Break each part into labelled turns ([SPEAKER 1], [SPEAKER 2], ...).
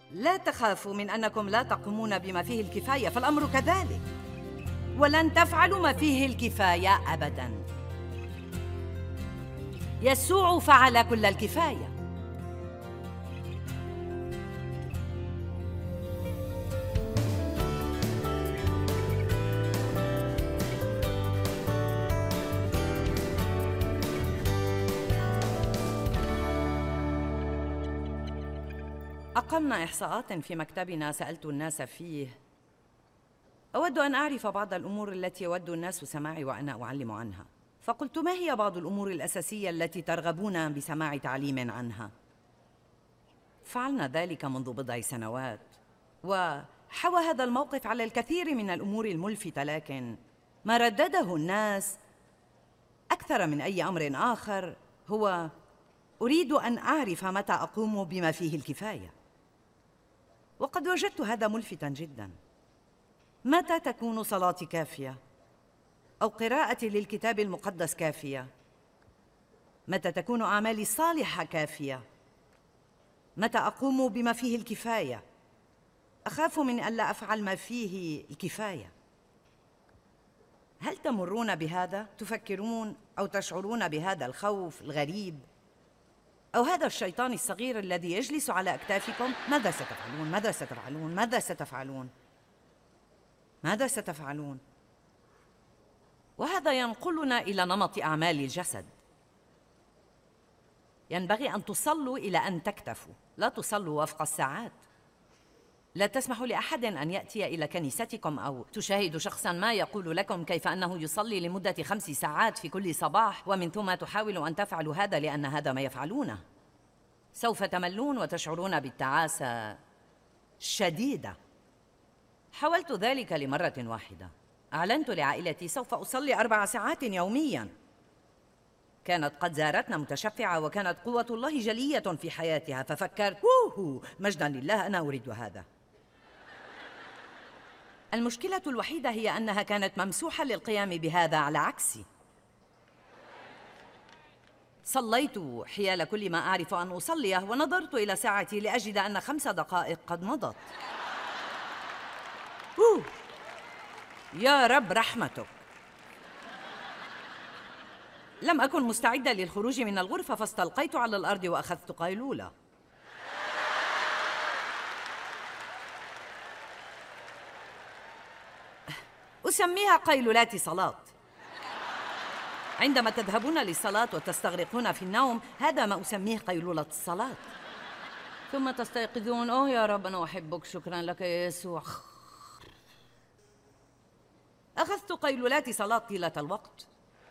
[SPEAKER 1] لا تخافوا من أنكم لا تقومون بما فيه الكفاية، فالأمر كذلك، ولن تفعلوا ما فيه الكفاية أبداً. يسوع فعل كل الكفاية. أقمنا إحصاءات في مكتبنا سألت الناس فيه. أود أن أعرف بعض الأمور التي يود الناس سماعي وأنا أعلم عنها، فقلت: ما هي بعض الأمور الأساسية التي ترغبون بسماع تعليم عنها؟ فعلنا ذلك منذ بضع سنوات، وحوى هذا الموقف على الكثير من الأمور الملفتة، لكن ما ردده الناس أكثر من أي أمر آخر هو: أريد أن أعرف متى أقوم بما فيه الكفاية. وقد وجدت هذا ملفتاً جداً. متى تكون صلاتي كافية؟ أو قراءتي للكتاب المقدس كافية؟ متى تكون أعمالي الصالحة كافية؟ متى أقوم بما فيه الكفاية؟ أخاف من ألا أفعل ما فيه الكفاية. هل تمرون بهذا؟ تفكرون أو تشعرون بهذا الخوف الغريب؟ أو هذا الشيطان الصغير الذي يجلس على أكتافكم؟ ماذا ستفعلون؟ ماذا ستفعلون؟ ماذا ستفعلون؟ ماذا ستفعلون؟ وهذا ينقلنا إلى نمط أعمال الجسد. ينبغي أن تصلوا إلى أن تكتفوا، لا تصلوا وفق الساعات. لا تسمحوا لأحد أن يأتي إلى كنيستكم أو تشاهدوا شخصاً ما يقول لكم كيف أنه يصلي لمدة 5 ساعات في كل صباح، ومن ثم تحاولوا أن تفعلوا هذا لأن هذا ما يفعلونه. سوف تملون وتشعرون بالتعاسة الشديدة. حاولت ذلك لمرة واحدة. أعلنت لعائلتي: سوف أصلي 4 ساعات يومياً. كانت قد زارتنا متشفعة وكانت قوة الله جلية في حياتها، ففكرت: مجداً لله، أنا أريد هذا. المشكلة الوحيدة هي أنها كانت ممسوحة للقيام بهذا على عكسي. صليت حيال كل ما أعرف أن أصليه، ونظرت إلى ساعتي لأجد أن 5 دقائق قد مضت. يا رب رحمتك. لم أكن مستعدة للخروج من الغرفة، فاستلقيت على الأرض وأخذت قيلولة. أسميها قيلولات صلاة. عندما تذهبون للصلاة وتستغرقون في النوم، هذا ما أسميه قيلولة الصلاة. ثم تستيقظون: أوه يا رب أنا أحبك، شكرا لك يا يسوع. أخذت قيلولات صلاة طيلة الوقت.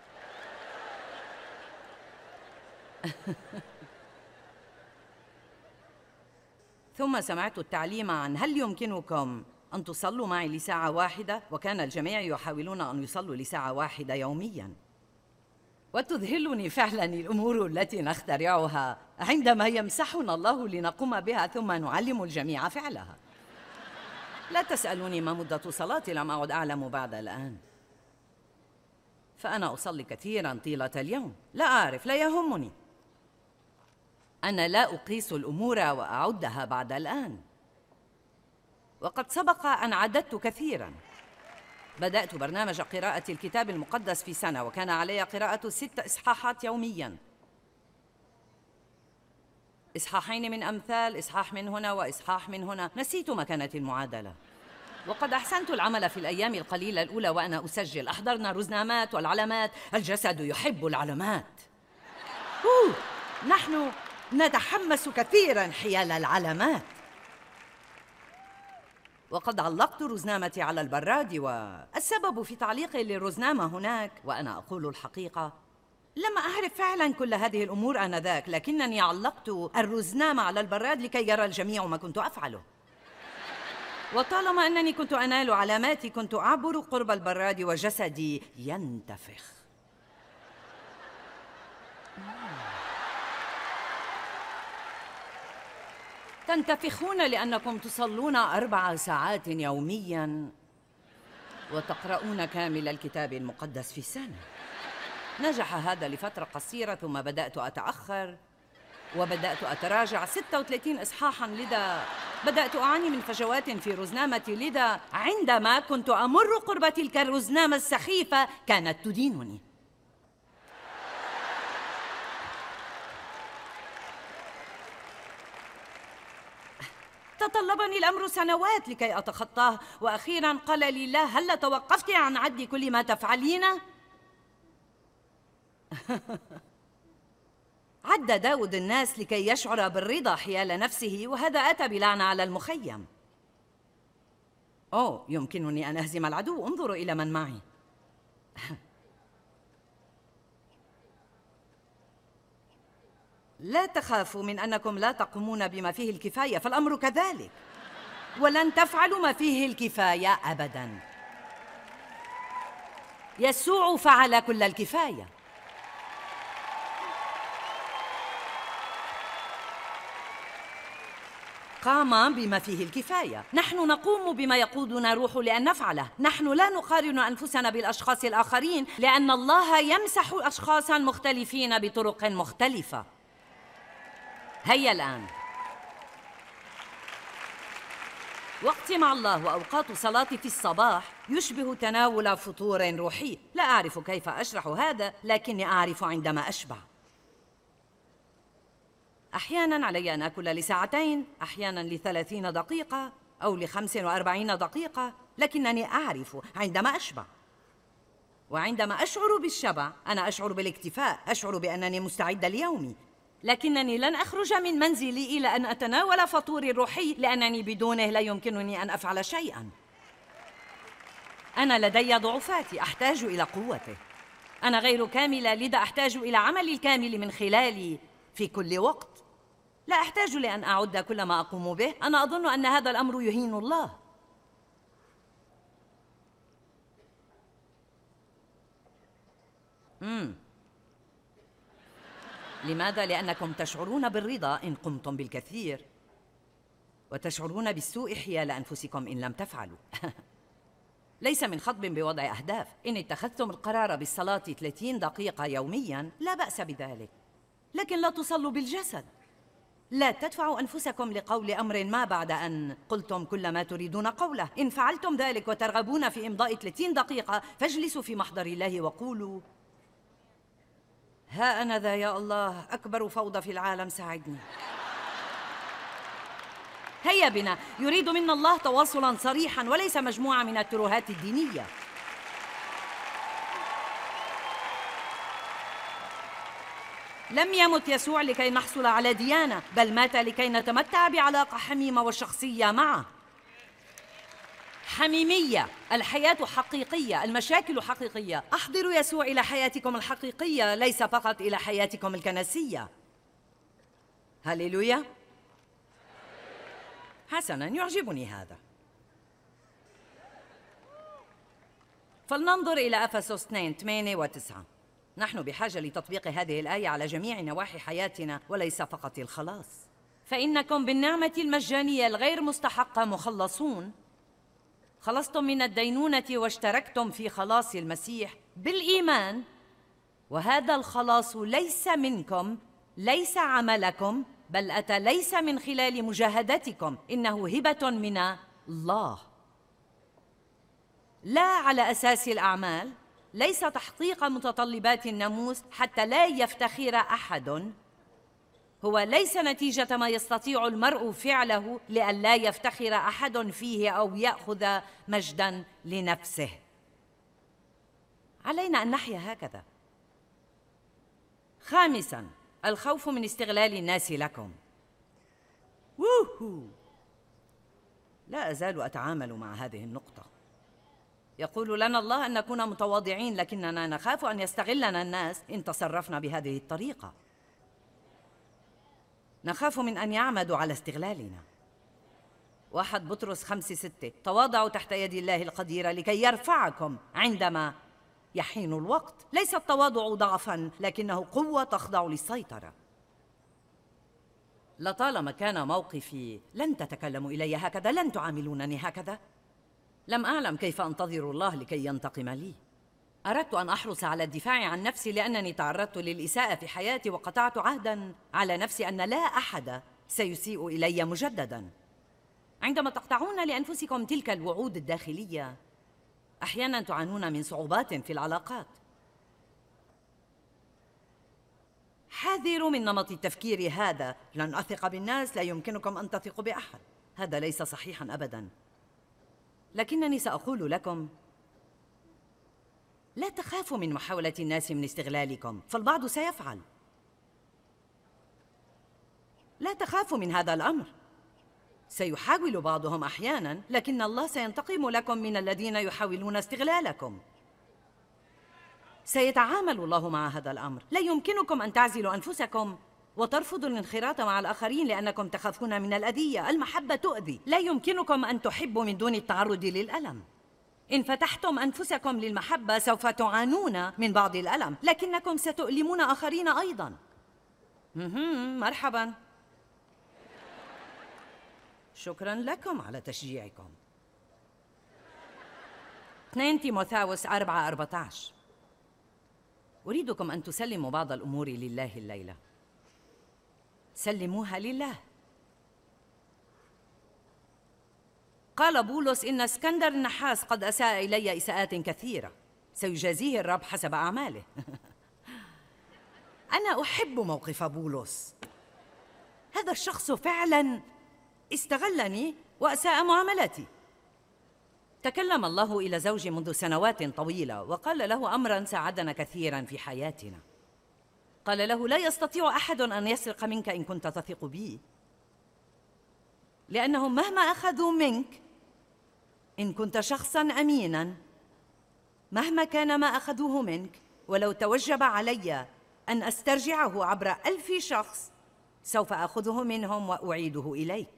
[SPEAKER 1] ثم سمعت التعليم عن: هل يمكنكم أن تصلوا معي لساعة واحدة؟ وكان الجميع يحاولون أن يصلوا لساعة واحدة يومياً. وتذهلني فعلاً الأمور التي نخترعها عندما يمسحنا الله لنقوم بها ثم نعلم الجميع فعلها. لا تسألوني ما مدة صلاتي، لم أعد أعلم بعد الآن. فأنا أصلي كثيراً طيلة اليوم. لا أعرف، لا يهمني. أنا لا أقيس الأمور وأعدها بعد الآن. وقد سبق أن عددت كثيراً. بدأت برنامج قراءة الكتاب المقدس في سنة، وكان علي قراءة 6 إصحاحات يومياً. إصحاحين من أمثال، إصحاح من هنا وإصحاح من هنا. نسيت ما كانت المعادلة. وقد أحسنت العمل في الأيام القليلة الأولى وأنا أسجل. أحضرنا الرزنامات والعلامات. الجسد يحب العلامات. نحن نتحمس كثيراً حيال العلامات. وقد علقت رزنامتي على البراد، والسبب في تعليقي للرزنامة هناك، وأنا أقول الحقيقة، لم أعرف فعلاً كل هذه الأمور آنذاك، لكنني علقت الرزنامة على البراد لكي يرى الجميع ما كنت أفعله. وطالما أنني كنت أنال علاماتي، كنت أعبر قرب البراد وجسدي ينتفخ. تنتفخون لأنكم تصلون 4 ساعات يومياً وتقرؤون كامل الكتاب المقدس في سنة. نجح هذا لفترة قصيرة، ثم بدأت أتأخر وبدأت أتراجع 36 إصحاحاً، لذا بدأت أعاني من فجوات في رزنامتي، لذا عندما كنت أمر قرب تلك الرزنامة السخيفة كانت تدينني. تطلبني الأمر سنوات لكي أتخطاه، وأخيراً قال لي لا، هل توقفت عن عد كل ما تفعلين؟ عد داود الناس لكي يشعر بالرضا حيال نفسه، وهذا أتى بلعنة على المخيم. أوه، يمكنني أن أهزم العدو، انظروا إلى من معي. لا تخافوا من أنكم لا تقومون بما فيه الكفاية، فالأمر كذلك، ولن تفعلوا ما فيه الكفاية أبداً. يسوع فعل كل الكفاية. قام بما فيه الكفاية. نحن نقوم بما يقودنا روح لأن نفعله. نحن لا نقارن أنفسنا بالأشخاص الآخرين، لأن الله يمسح أشخاصاً مختلفين بطرق مختلفة. هيا الآن، وقتي مع الله وأوقات صلاتي في الصباح يشبه تناول فطور روحي. لا أعرف كيف أشرح هذا، لكني أعرف عندما أشبع. أحياناً علي أن آكل لساعتين، أحياناً ل30 دقيقة أو ل45 دقيقة، لكنني أعرف عندما أشبع. وعندما أشعر بالشبع أنا أشعر بالاكتفاء، أشعر بأنني مستعدة ليومي. لكنني لن أخرج من منزلي إلى أن أتناول فطوري الروحي، لأنني بدونه لا يمكنني أن أفعل شيئاً. أنا لدي ضعفاتي، أحتاج إلى قوته. أنا غير كاملة، لذا أحتاج إلى عمل الكامل من خلالي في كل وقت. لا أحتاج لأن أعد كل ما أقوم به. أنا أظن أن هذا الأمر يهين الله. لماذا؟ لأنكم تشعرون بالرضا إن قمتم بالكثير، وتشعرون بالسوء حيال أنفسكم إن لم تفعلوا. ليس من خطب بوضع أهداف. إن اتخذتم القرار بالصلاة 30 دقيقة يومياً لا بأس بذلك، لكن لا تصلوا بالجسد. لا تدفعوا أنفسكم لقول أمر ما بعد أن قلتم كل ما تريدون قوله. إن فعلتم ذلك وترغبون في إمضاء 30 دقيقة فاجلسوا في محضر الله وقولوا: ها أنا ذا يا الله، أكبر فوضى في العالم، ساعدني. هيا بنا. يريد منا الله تواصلاً صريحاً وليس مجموعة من الترهات الدينية. لم يمت يسوع لكي نحصل على ديانة، بل مات لكي نتمتع بعلاقة حميمة وشخصية معه. حميمية. الحياة حقيقية، المشاكل حقيقية. أحضروا يسوع إلى حياتكم الحقيقية، ليس فقط إلى حياتكم الكنسية. هللويا. حسناً، يعجبني هذا. فلننظر إلى أفسس 2:8 و9. نحن بحاجة لتطبيق هذه الآية على جميع نواحي حياتنا وليس فقط الخلاص. فإنكم بالنعمة المجانية الغير مستحقة مخلصون، خلصتم من الدينونة واشتركتم في خلاص المسيح بالإيمان، وهذا الخلاص ليس منكم، ليس عملكم، بل أتى ليس من خلال مجاهدتكم، إنه هبة من الله، لا على أساس الأعمال، ليس تحقيق متطلبات الناموس حتى لا يفتخر أحد. هو ليس نتيجة ما يستطيع المرء فعله لئلا يفتخر أحد فيه أو يأخذ مجداً لنفسه. علينا أن نحيا هكذا. خامساً، الخوف من استغلال الناس لكم. ووهو، لا أزال أتعامل مع هذه النقطة. يقول لنا الله أن نكون متواضعين، لكننا نخاف أن يستغلنا الناس إن تصرفنا بهذه الطريقة. نخاف من أن يعمدوا على استغلالنا. 1 بطرس 5:6: تواضعوا تحت يد الله القديرة لكي يرفعكم عندما يحين الوقت. ليس التواضع ضعفاً، لكنه قوة تخضع للسيطرة. لطالما كان موقفي: لن تتكلموا إلي هكذا، لن تعاملونني هكذا، لم أعلم كيف أنتظر الله لكي ينتقم لي. أردت أن أحرص على الدفاع عن نفسي لأنني تعرضت للإساءة في حياتي، وقطعت عهداً على نفسي أن لا أحد سيسيء إلي مجدداً. عندما تقطعون لأنفسكم تلك الوعود الداخلية، أحياناً تعانون من صعوبات في العلاقات. حاذروا من نمط التفكير هذا: لن أثق بالناس، لا يمكنكم أن تثقوا بأحد. هذا ليس صحيحاً أبداً. لكنني سأقول لكم: لا تخافوا من محاولة الناس من استغلالكم، فالبعض سيفعل. لا تخافوا من هذا الأمر. سيحاول بعضهم أحياناً، لكن الله سينتقم لكم من الذين يحاولون استغلالكم. سيتعامل الله مع هذا الأمر. لا يمكنكم أن تعزلوا أنفسكم وترفضوا الانخراط مع الآخرين لأنكم تخافون من الأذية. المحبة تؤذي. لا يمكنكم أن تحبوا من دون التعرض للألم. إن فتحتم أنفسكم للمحبة سوف تعانون من بعض الألم، لكنكم ستؤلمون آخرين أيضاً. مرحباً. شكراً لكم على تشجيعكم. 2 تيموثاوس 4:14. أريدكم أن تسلموا بعض الأمور لله الليلة. سلموها لله. قال بولس: إن اسكندر النحاس قد أساء إلي إساءات كثيرة، سيجازيه الرب حسب أعماله. أنا أحب موقف بولس. هذا الشخص فعلاً استغلني وأساء معاملتي. تكلم الله إلى زوجي منذ سنوات طويلة وقال له أمراً ساعدنا كثيراً في حياتنا. قال له: لا يستطيع أحد أن يسرق منك إن كنت تثق بي، لأنهم مهما أخذوا منك إن كنت شخصاً أميناً، مهما كان ما أخذوه منك، ولو توجب علي أن أسترجعه عبر 1000 شخص، سوف أخذه منهم وأعيده إليك.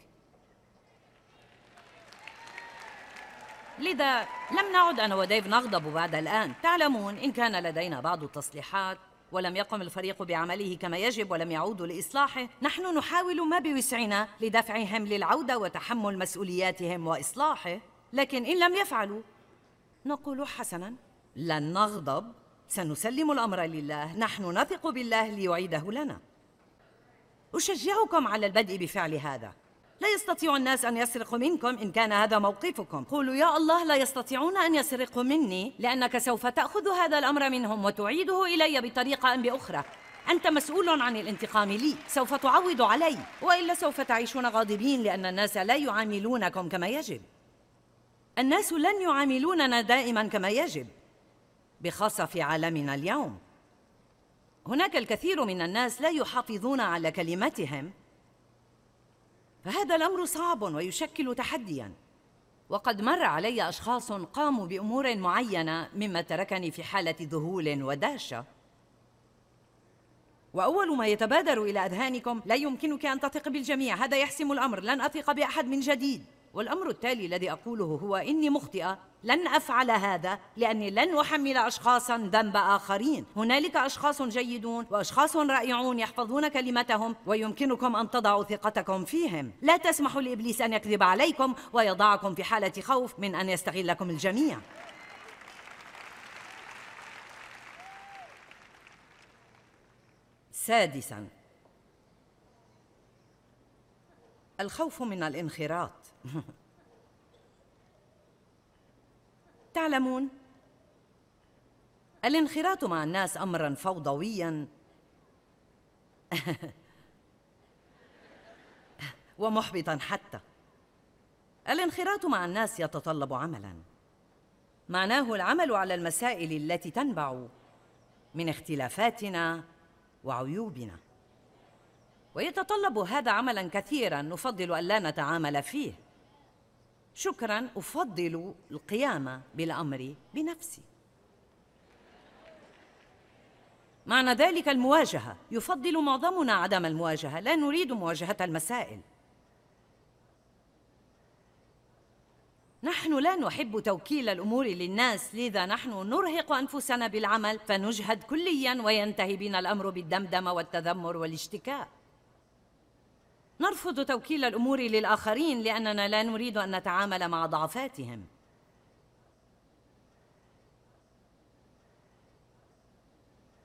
[SPEAKER 1] لذا لم نعد أنا وديف نغضب بعد الآن. تعلمون، إن كان لدينا بعض التصليحات ولم يقم الفريق بعمله كما يجب ولم يعودوا لإصلاحه، نحن نحاول ما بوسعنا لدفعهم للعودة وتحمل مسؤولياتهم وإصلاحه. لكن إن لم يفعلوا، نقول: حسناً، لن نغضب، سنسلم الأمر لله، نحن نثق بالله ليعيده لنا. أشجعكم على البدء بفعل هذا. لا يستطيع الناس أن يسرقوا منكم إن كان هذا موقفكم. قولوا: يا الله، لا يستطيعون أن يسرقوا مني، لأنك سوف تأخذ هذا الأمر منهم وتعيده إلي بطريقة أم بأخرى. أنت مسؤول عن الانتقام لي، سوف تعوض علي، وإلا سوف تعيشون غاضبين لأن الناس لا يعاملونكم كما يجب. الناس لن يعاملوننا دائما كما يجب، بخاصة في عالمنا اليوم. هناك الكثير من الناس لا يحافظون على كلمتهم، فهذا الأمر صعب ويشكل تحدياً. وقد مر علي أشخاص قاموا بأمور معينة مما تركني في حالة ذهول ودهشة. وأول ما يتبادر إلى أذهانكم: لا يمكنك أن تثق بالجميع، هذا يحسم الأمر، لن أثق بأحد من جديد. والأمر التالي الذي أقوله هو: إني مخطئة، لن أفعل هذا، لأني لن أحمل أشخاصاً ذنب آخرين. هنالك أشخاص جيدون وأشخاص رائعون يحفظون كلمتهم، ويمكنكم أن تضعوا ثقتكم فيهم. لا تسمحوا لإبليس أن يكذب عليكم ويضعكم في حالة خوف من أن يستغلكم الجميع. سادساً، الخوف من الانخراط. تعلمون، الانخراط مع الناس أمراً فوضوياً ومحبطاً حتى. الانخراط مع الناس يتطلب عملاً، معناه العمل على المسائل التي تنبع من اختلافاتنا وعيوبنا، ويتطلب هذا عملاً كثيراً نفضل أن لا نتعامل فيه. شكراً، أفضل القيام بالأمر بنفسي. معنى ذلك المواجهة. يفضل معظمنا عدم المواجهة، لا نريد مواجهة المسائل. نحن لا نحب توكيل الأمور للناس، لذا نحن نرهق أنفسنا بالعمل فنجهد كلياً وينتهي بنا الأمر بالدمدمة والتذمر والاشتكاء. نرفض توكيل الأمور للآخرين لأننا لا نريد أن نتعامل مع ضعفاتهم.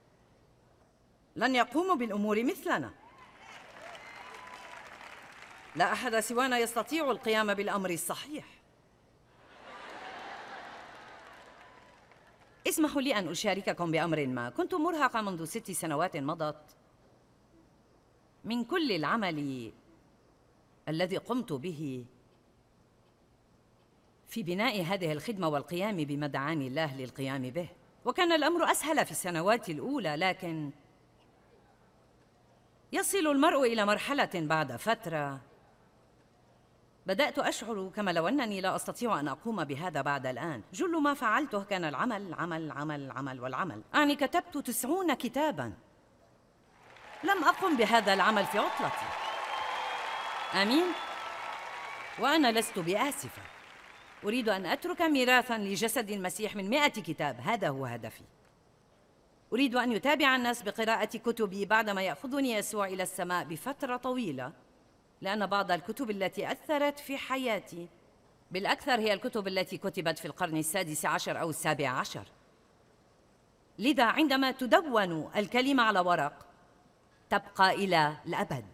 [SPEAKER 1] لن يقوموا بالأمور مثلنا. لا أحد سوانا يستطيع القيام بالأمر الصحيح. اسمحوا لي أن أشارككم بأمر ما. كنت مرهقة منذ 6 سنوات مضت. من كل العمل الذي قمت به في بناء هذه الخدمة والقيام بما دعاني الله للقيام به، وكان الأمر أسهل في السنوات الأولى، لكن يصل المرء إلى مرحلة بعد فترة بدأت أشعر كما لو أنني لا أستطيع أن أقوم بهذا بعد الآن. جل ما فعلته كان العمل عمل عمل عمل والعمل. أعني كتبت 90 كتاباً. لم أقم بهذا العمل في عطلتي. آمين؟ وأنا لست بآسفة. أريد أن أترك ميراثاً لجسد المسيح من 100 كتاب. هذا هو هدفي. أريد أن يتابع الناس بقراءة كتبي بعدما يأخذني يسوع إلى السماء بفترة طويلة، لأن بعض الكتب التي أثرت في حياتي بالأكثر هي الكتب التي كتبت في القرن السادس عشر أو السابع عشر. لذا عندما تدون الكلمة على ورق تبقى إلى الأبد.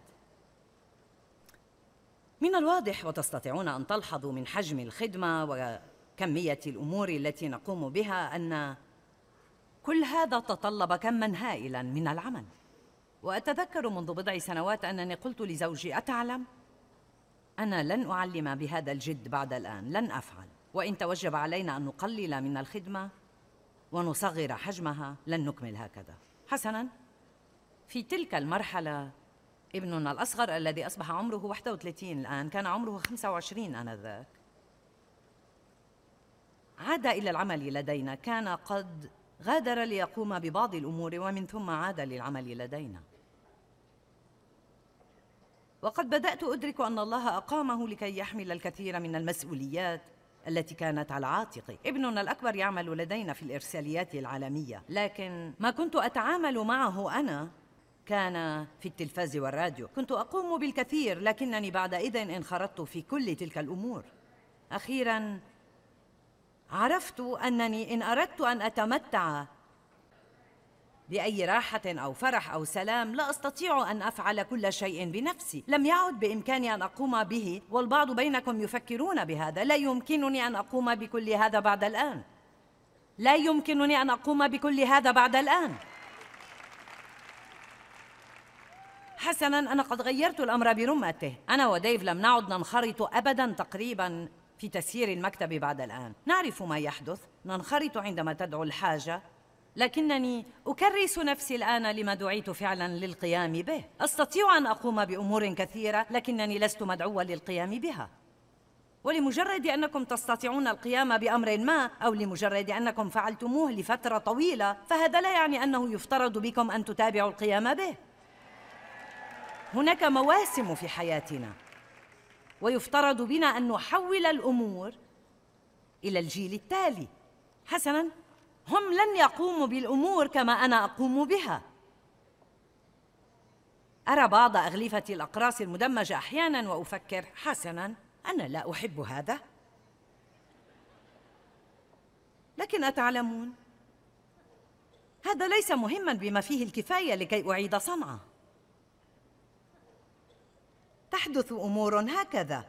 [SPEAKER 1] من الواضح وتستطيعون أن تلحظوا من حجم الخدمة وكمية الأمور التي نقوم بها أن كل هذا تطلب كماً هائلاً من العمل. وأتذكر منذ بضع سنوات أنني قلت لزوجي: أتعلم؟ أنا لن أعلم بهذا الجد بعد الآن، لن أفعل. وإن توجب علينا أن نقلل من الخدمة ونصغر حجمها لن نكمل هكذا. حسناً، في تلك المرحلة ابننا الأصغر الذي أصبح عمره 31 الآن كان عمره 25 آنذاك، عاد إلى العمل لدينا. كان قد غادر ليقوم ببعض الأمور ومن ثم عاد للعمل لدينا. وقد بدأت أدرك أن الله أقامه لكي يحمل الكثير من المسؤوليات التي كانت على عاتقه. ابننا الأكبر يعمل لدينا في الإرساليات العالمية، لكن ما كنت أتعامل معه أنا كان في التلفاز والراديو. كنت أقوم بالكثير، لكنني بعدئذ انخرطت في كل تلك الأمور. أخيراً عرفت أنني إن أردت أن أتمتع بأي راحة أو فرح أو سلام لا أستطيع أن أفعل كل شيء بنفسي. لم يعد بإمكاني أن أقوم به، والبعض بينكم يفكرون بهذا. لا يمكنني أن أقوم بكل هذا بعد الآن. لا يمكنني أن أقوم بكل هذا بعد الآن. حسناً، أنا قد غيرت الأمر برمته. أنا وديف لم نعد ننخرط أبداً تقريباً في تسيير المكتب بعد الآن. نعرف ما يحدث، ننخرط عندما تدعو الحاجة، لكنني أكرس نفسي الآن لما دعيت فعلاً للقيام به. أستطيع أن أقوم بأمور كثيرة، لكنني لست مدعوة للقيام بها. ولمجرد أنكم تستطيعون القيام بأمر ما، أو لمجرد أنكم فعلتموه لفترة طويلة، فهذا لا يعني أنه يفترض بكم أن تتابعوا القيام به. هناك مواسم في حياتنا، ويفترض بنا أن نحول الأمور إلى الجيل التالي. حسناً، هم لن يقوموا بالأمور كما أنا أقوم بها. أرى بعض أغلفة الأقراص المدمجة أحياناً وأفكر: حسناً، أنا لا أحب هذا. لكن أتعلمون، هذا ليس مهماً بما فيه الكفاية لكي أعيد صنعه. تحدث أمور هكذا.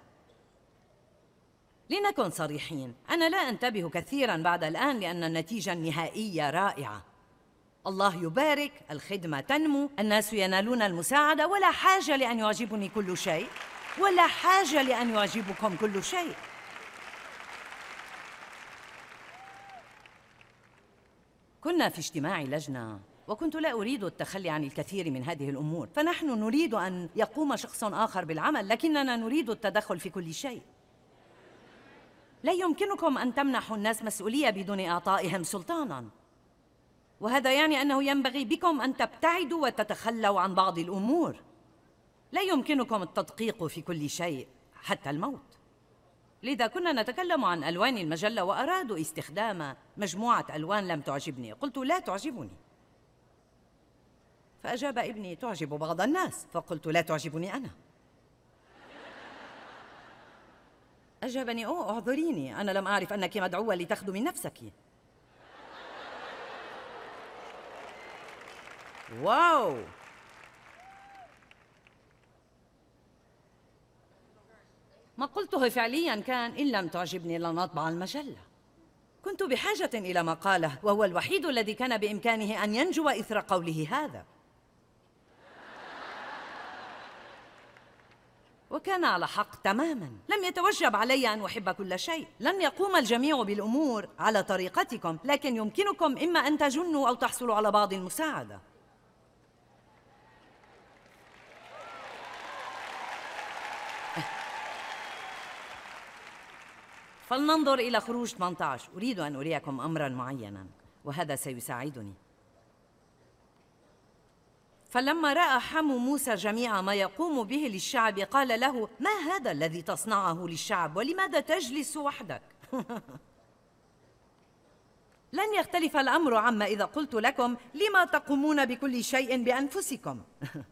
[SPEAKER 1] لنكن صريحين، أنا لا أنتبه كثيراً بعد الآن لأن النتيجة النهائية رائعة. الله يبارك، الخدمة تنمو، الناس ينالون المساعدة، ولا حاجة لأن يعجبني كل شيء، ولا حاجة لأن يعجبكم كل شيء. كنا في اجتماع لجنة، وكنت لا أريد التخلي عن الكثير من هذه الأمور. فنحن نريد أن يقوم شخص آخر بالعمل، لكننا نريد التدخل في كل شيء. لا يمكنكم أن تمنحوا الناس مسؤولية بدون إعطائهم سلطاناً، وهذا يعني أنه ينبغي بكم أن تبتعدوا وتتخلوا عن بعض الأمور. لا يمكنكم التدقيق في كل شيء حتى الموت. لذا كنا نتكلم عن ألوان المجلة، وأرادوا استخدام مجموعة ألوان لم تعجبني. قلت: لا تعجبني. فأجاب ابني: تعجب بعض الناس. فقلت: لا تعجبني أنا. أجابني: أوه، اعذريني، أنا لم أعرف أنك مدعوة لتخدمي نفسك. واو! ما قلته فعليا كان إن لم تعجبني لنطبع المجلة. كنت بحاجة إلى ما قاله، وهو الوحيد الذي كان بإمكانه أن ينجو إثر قوله هذا. وكان على حق تماما. لم يتوجب علي أن أحب كل شيء. لن يقوم الجميع بالأمور على طريقتكم، لكن يمكنكم إما أن تجنوا أو تحصلوا على بعض المساعدة. فلننظر إلى خروج 18. أريد أن أريكم أمراً معيناً، وهذا سيساعدني. فلما رأى حمو موسى جميع ما يقوم به للشعب قال له: ما هذا الذي تصنعه للشعب؟ ولماذا تجلس وحدك؟ لن يختلف الأمر عما إذا قلت لكم: لما تقومون بكل شيء بأنفسكم؟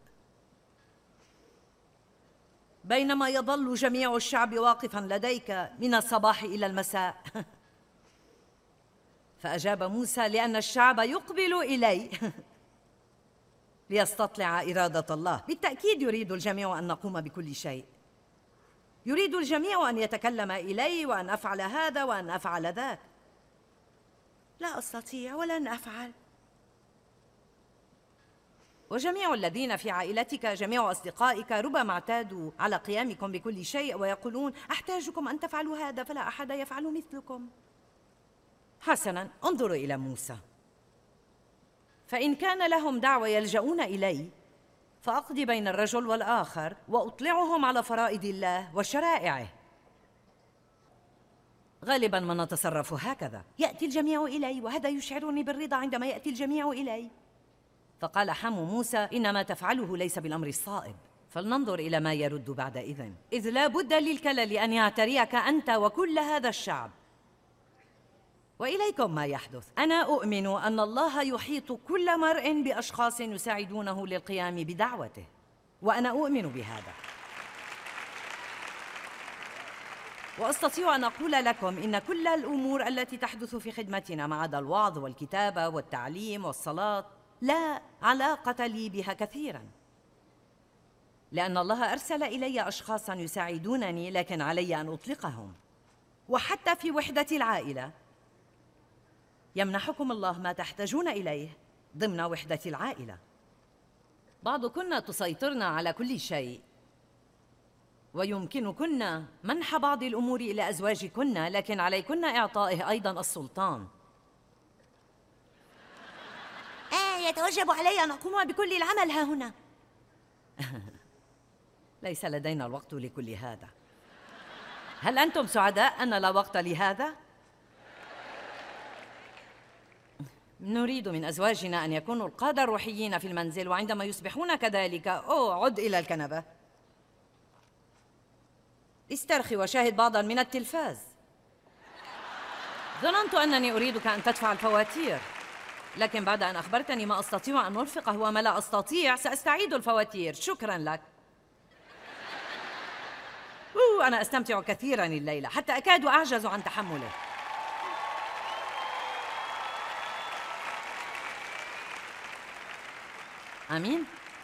[SPEAKER 1] بينما يظل جميع الشعب واقفاً لديك من الصباح إلى المساء. فأجاب موسى: لأن الشعب يقبل إلي ليستطلع إرادة الله. بالتأكيد يريد الجميع أن نقوم بكل شيء. يريد الجميع أن يتكلم إلي وأن أفعل هذا وأن أفعل ذاك. لا أستطيع ولن أفعل. وجميع الذين في عائلتك، جميع أصدقائك، ربما اعتادوا على قيامكم بكل شيء ويقولون: أحتاجكم أن تفعلوا هذا، فلا أحد يفعل مثلكم. حسناً، انظروا إلى موسى. فإن كان لهم دعوة يلجؤون إلي، فأقضي بين الرجل والآخر وأطلعهم على فرائض الله وشرائعه. غالباً ما نتصرف هكذا: يأتي الجميع إلي، وهذا يشعرني بالرضا عندما يأتي الجميع إلي. فقال حمو موسى: إن ما تفعله ليس بالأمر الصائب. فلننظر إلى ما يرد بعدئذ. إذ لا بد للكلل أن يعتريك أنت وكل هذا الشعب. وإليكم ما يحدث. أنا أؤمن أن الله يحيط كل مرء بأشخاص يساعدونه للقيام بدعوته، وأنا أؤمن بهذا. وأستطيع أن أقول لكم إن كل الأمور التي تحدث في خدمتنا، ما عدا الوعظ والكتابة والتعليم والصلاة، لا علاقة لي بها كثيراً، لأن الله أرسل إلي أشخاصاً يساعدونني، لكن علي أن أطلقهم. وحتى في وحدة العائلة يمنحكم الله ما تحتاجون إليه ضمن وحدة العائلة. بعضكن تسيطرن على كل شيء، ويمكنكن منح بعض الأمور إلى أزواجكن، لكن عليكن إعطائه أيضاً السلطان. يتوجب علي أن أقوم بكل العمل ها هنا. ليس لدينا الوقت لكل هذا. هل أنتم سعداء أن لا وقت لهذا؟ نريد من أزواجنا أن يكونوا القادة الروحيين في المنزل، وعندما يصبحون كذلك عد إلى الكنبة، استرخي وشاهد بعضاً من التلفاز. ظننت أنني أريدك أن تدفع الفواتير، لكن بعد أن أخبرتني ما أستطيع أن أرفقه وما لا أستطيع، سأستعيد الفواتير. شكراً لك. أنا أستمتع كثيراً الليلة، حتى أكاد أعجز عن تحمله. آمين.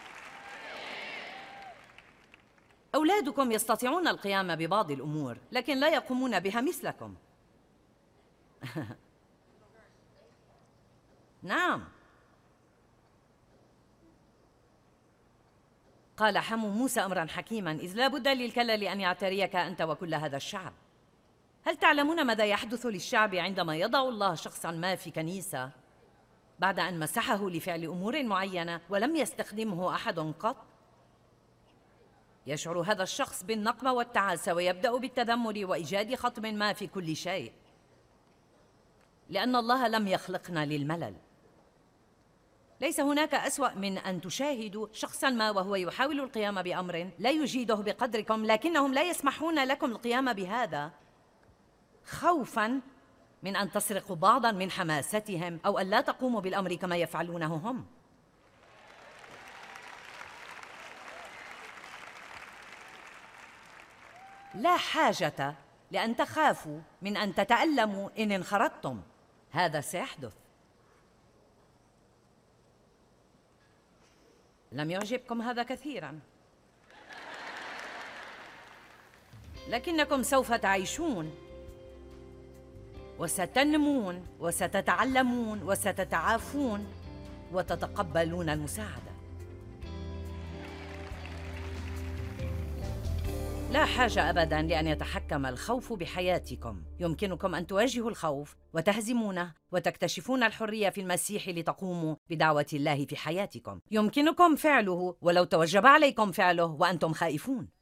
[SPEAKER 1] أولادكم يستطيعون القيام ببعض الأمور، لكن لا يقومون بها مثلكم. نعم. قال حمو موسى أمرا حكيما: إذ لا بد للكلل أن يعتريك أنت وكل هذا الشعب. هل تعلمون ماذا يحدث للشعب عندما يضع الله شخصا ما في كنيسة بعد أن مسحه لفعل أمور معينة ولم يستخدمه أحد قط؟ يشعر هذا الشخص بالنقمة والتعاسة، ويبدأ بالتذمر وإيجاد خطم ما في كل شيء، لأن الله لم يخلقنا للملل. ليس هناك أسوأ من أن تشاهدوا شخصاً ما وهو يحاول القيام بأمر لا يجيده بقدركم، لكنهم لا يسمحون لكم القيام بهذا خوفاً من أن تسرقوا بعضاً من حماستهم أو أن لا تقوموا بالأمر كما يفعلونه هم. لا حاجة لأن تخافوا من أن تتألموا إن انخرطتم. هذا سيحدث. لم يعجبكم هذا كثيراً. لكنكم سوف تعيشون وستنمون وستتعلمون وستتعافون وتتقبلون المساعدة. لا حاجة أبداً لأن يتحكم الخوف بحياتكم. يمكنكم أن تواجهوا الخوف وتهزمونه وتكتشفون الحرية في المسيح لتقوموا بدعوة الله في حياتكم. يمكنكم فعله ولو توجب عليكم فعله وأنتم خائفون.